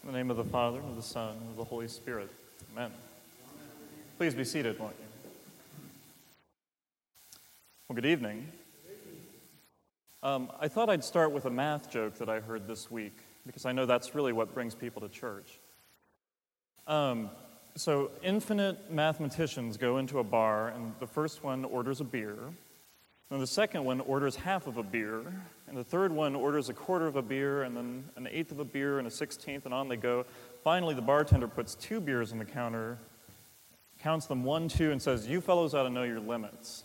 In the name of the Father, and of the Son, and of the Holy Spirit. Amen. Please be seated, won't you? Well, good evening. I thought I'd start with a math joke that I heard this week, because I know that's really what brings people to church. So infinite mathematicians go into a bar, and the first one orders a beer, and the second one orders half of a beer, and the third one orders a quarter of a beer, and then an eighth of a beer, and a 16th, and on they go. Finally, the bartender puts 2 beers on the counter, counts them 1, 2, and says, "You fellows ought to know your limits."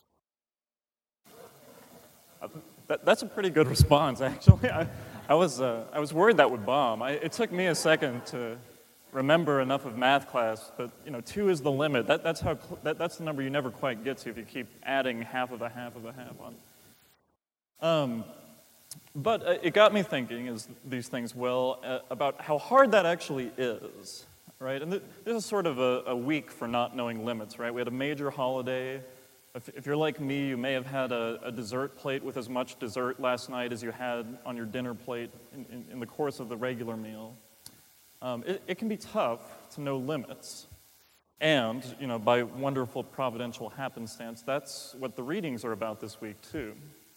That's a pretty good response, actually. I was worried that would bomb. It took me a second to remember enough of math class, but 2 is the limit. That's the number you never quite get to if you keep adding half of a half of a half on. But it got me thinking, as these things will, about how hard that actually is, right? And this is sort of a week for not knowing limits, right? We had a major holiday. If you're like me, you may have had a dessert plate with as much dessert last night as you had on your dinner plate in the course of the regular meal. It can be tough to know limits. And, by wonderful providential happenstance, that's what the readings are about this week, too.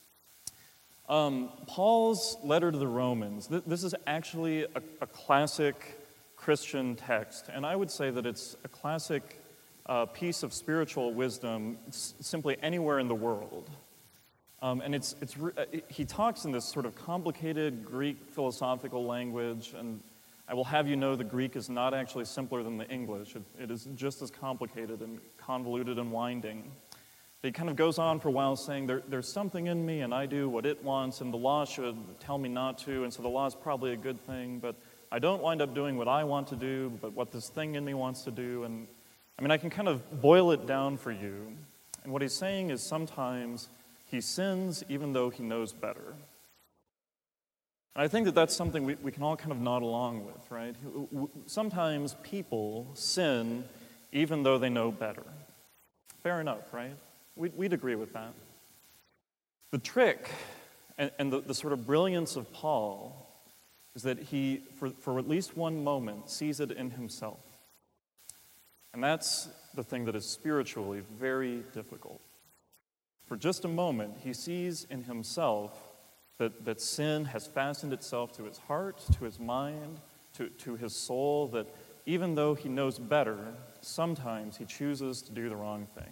Paul's letter to the Romans, this is actually a classic Christian text, and I would say that it's a classic piece of spiritual wisdom simply anywhere in the world. And he talks in this sort of complicated Greek philosophical language, and I will have you know the Greek is not actually simpler than the English. It is just as complicated and convoluted and winding. He kind of goes on for a while saying, there's something in me and I do what it wants, and the law should tell me not to, and so the law is probably a good thing, but I don't wind up doing what I want to do, but what this thing in me wants to do. And I can kind of boil it down for you. And what he's saying is sometimes he sins even though he knows better. And I think that that's something we can all kind of nod along with, right? Sometimes people sin even though they know better. Fair enough, right? We'd agree with that. The trick and the sort of brilliance of Paul is that he, for at least one moment, sees it in himself. And that's the thing that is spiritually very difficult. For just a moment, he sees in himself that sin has fastened itself to his heart, to his mind, to his soul, that even though he knows better, sometimes he chooses to do the wrong thing.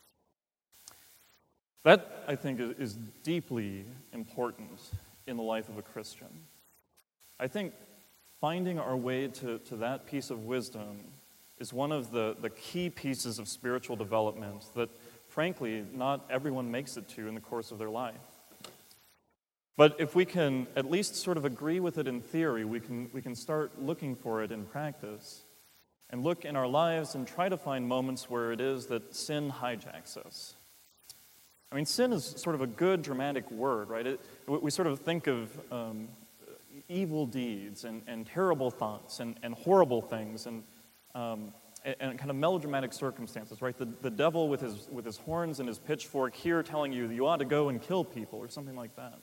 That, I think, is deeply important in the life of a Christian. I think finding our way to that piece of wisdom is one of the key pieces of spiritual development that, frankly, not everyone makes it to in the course of their life. But if we can at least sort of agree with it in theory, we can start looking for it in practice and look in our lives and try to find moments where it is that sin hijacks us. Sin is sort of a good dramatic word, right? We sort of think of evil deeds and terrible thoughts and horrible things and kind of melodramatic circumstances, right? The devil with his horns and his pitchfork here telling you that you ought to go and kill people or something like that.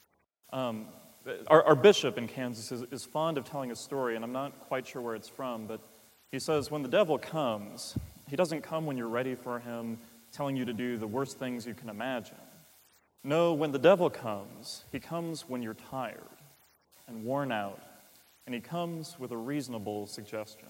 Our bishop in Kansas is fond of telling a story, and I'm not quite sure where it's from, but he says when the devil comes, he doesn't come when you're ready for him, telling you to do the worst things you can imagine. No, when the devil comes, he comes when you're tired and worn out, and he comes with a reasonable suggestion.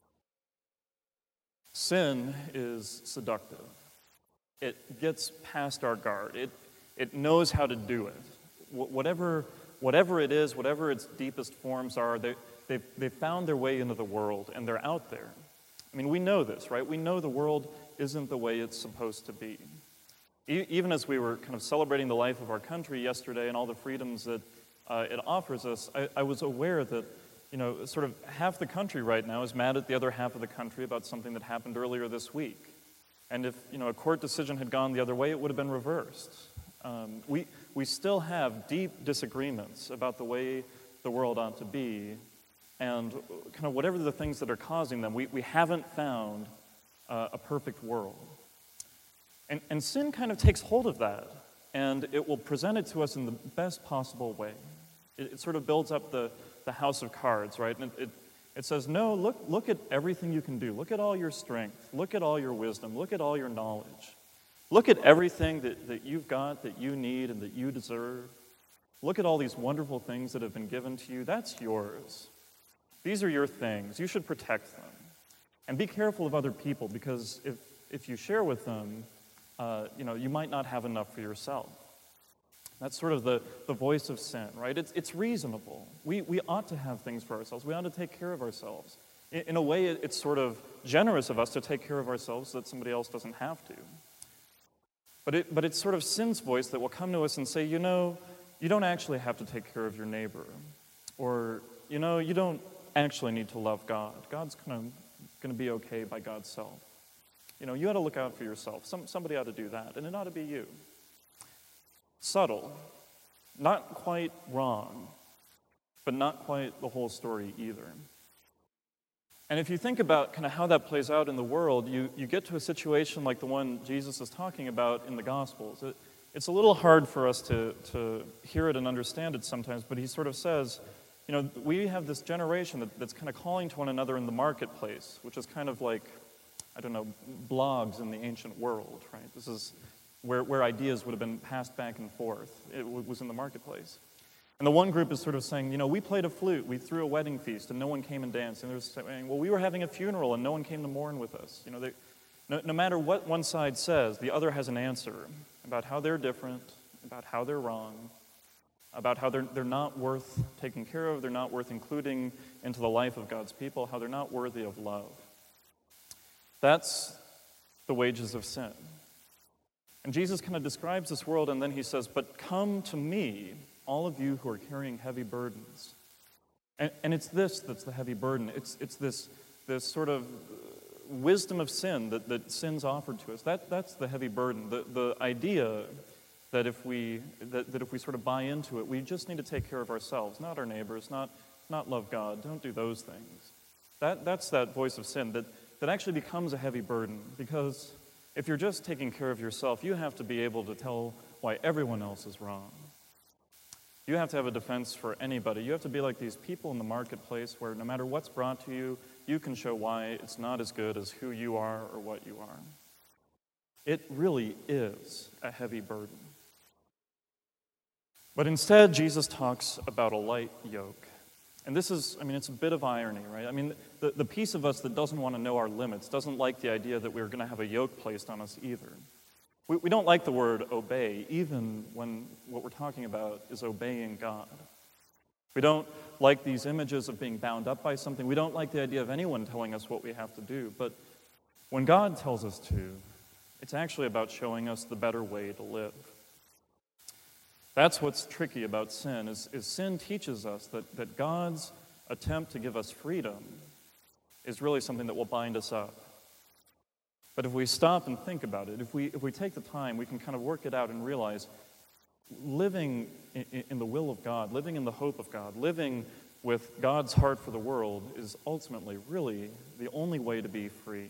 Sin is seductive. It gets past our guard. It knows how to do it. Whatever it is, whatever its deepest forms are, they've found their way into the world, and they're out there. We know this, right? We know the world isn't the way it's supposed to be. Even as we were kind of celebrating the life of our country yesterday and all the freedoms that it offers us, I was aware that, sort of half the country right now is mad at the other half of the country about something that happened earlier this week. And if, a court decision had gone the other way, it would have been reversed. We still have deep disagreements about the way the world ought to be, and kind of whatever the things that are causing them, we haven't found a perfect world. And sin kind of takes hold of that, and it will present it to us in the best possible way. It sort of builds up the house of cards, right? And It says, no, look at everything you can do. Look at all your strength. Look at all your wisdom. Look at all your knowledge. Look at everything that you've got, that you need, and that you deserve. Look at all these wonderful things that have been given to you. That's yours. These are your things. You should protect them. And be careful of other people, because if you share with them, you might not have enough for yourself. That's sort of the voice of sin, right? It's reasonable. We ought to have things for ourselves. We ought to take care of ourselves. In a way, it's sort of generous of us to take care of ourselves so that somebody else doesn't have to. But it's sort of sin's voice that will come to us and say, you don't actually have to take care of your neighbor. Or, you don't actually need to love God. God's going to be okay by God's self. You ought to look out for yourself. Somebody ought to do that, and it ought to be you. Subtle, not quite wrong, but not quite the whole story either. And if you think about kind of how that plays out in the world, you get to a situation like the one Jesus is talking about in the Gospels. It's a little hard for us to hear it and understand it sometimes, but he sort of says, we have this generation that's kind of calling to one another in the marketplace, which is kind of like, blogs in the ancient world, right? This is where ideas would have been passed back and forth. It was in the marketplace. And the one group is sort of saying, we played a flute, we threw a wedding feast, and no one came and danced. And they're saying, well, we were having a funeral, and no one came to mourn with us. No matter what one side says, the other has an answer about how they're different, about how they're wrong, about how they're not worth taking care of, they're not worth including into the life of God's people, how they're not worthy of love. That's the wages of sin. And Jesus kind of describes this world, and then he says, but come to me, all of you who are carrying heavy burdens. And it's this that's the heavy burden. It's this sort of wisdom of sin that sin's offered to us. That's the heavy burden. The idea that if we sort of buy into it, we just need to take care of ourselves, not our neighbors, not love God. Don't do those things. That's that voice of sin that actually becomes a heavy burden, because if you're just taking care of yourself, you have to be able to tell why everyone else is wrong. You have to have a defense for anybody. You have to be like these people in the marketplace where no matter what's brought to you, you can show why it's not as good as who you are or what you are. It really is a heavy burden. But instead, Jesus talks about a light yoke. And this is, it's a bit of irony, right? The piece of us that doesn't want to know our limits doesn't like the idea that we're going to have a yoke placed on us either. We don't like the word obey, even when what we're talking about is obeying God. We don't like these images of being bound up by something. We don't like the idea of anyone telling us what we have to do. But when God tells us to, it's actually about showing us the better way to live. That's what's tricky about sin, is sin teaches us that God's attempt to give us freedom is really something that will bind us up. But if we stop and think about it, if we take the time, we can kind of work it out and realize living in the will of God, living in the hope of God, living with God's heart for the world is ultimately really the only way to be free.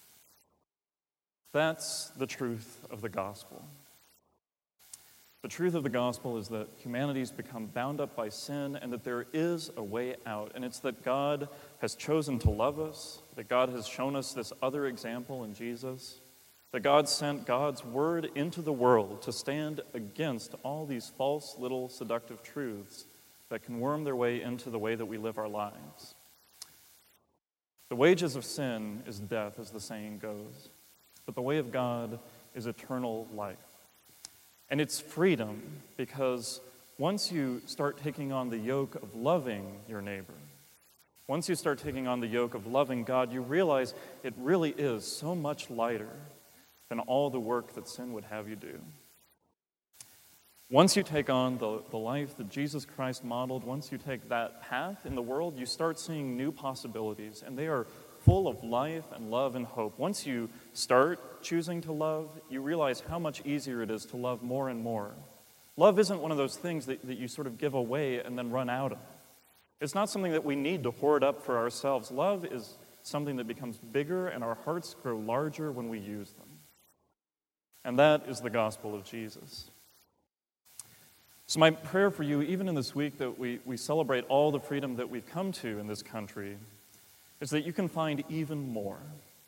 That's the truth of the gospel. The truth of the gospel is that humanity's become bound up by sin and that there is a way out. And it's that God has chosen to love us, that God has shown us this other example in Jesus, that God sent God's word into the world to stand against all these false little seductive truths that can worm their way into the way that we live our lives. The wages of sin is death, as the saying goes, but the way of God is eternal life. And it's freedom, because once you start taking on the yoke of loving your neighbor, once you start taking on the yoke of loving God, you realize it really is so much lighter than all the work that sin would have you do. Once you take on the life that Jesus Christ modeled, once you take that path in the world, you start seeing new possibilities, and they are full of life and love and hope. Once you start choosing to love, you realize how much easier it is to love more and more. Love isn't one of those things that you sort of give away and then run out of. It's not something that we need to hoard up for ourselves. Love is something that becomes bigger, and our hearts grow larger when we use them. And that is the gospel of Jesus. So my prayer for you, even in this week that we celebrate all the freedom that we've come to in this country, is that you can find even more.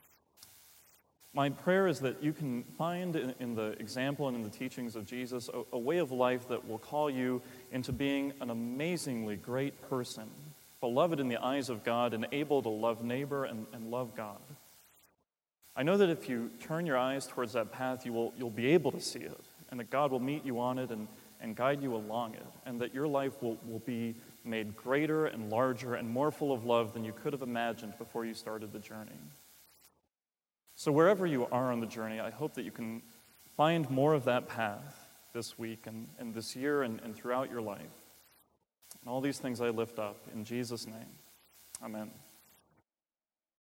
My prayer is that you can find in the example and in the teachings of Jesus a way of life that will call you into being an amazingly great person, beloved in the eyes of God and able to love neighbor and love God. I know that if you turn your eyes towards that path, you'll be able to see it, and that God will meet you on it and guide you along it, and that your life will be made greater and larger and more full of love than you could have imagined before you started the journey. So wherever you are on the journey, I hope that you can find more of that path this week and this year and throughout your life. And all these things I lift up in Jesus' name. Amen.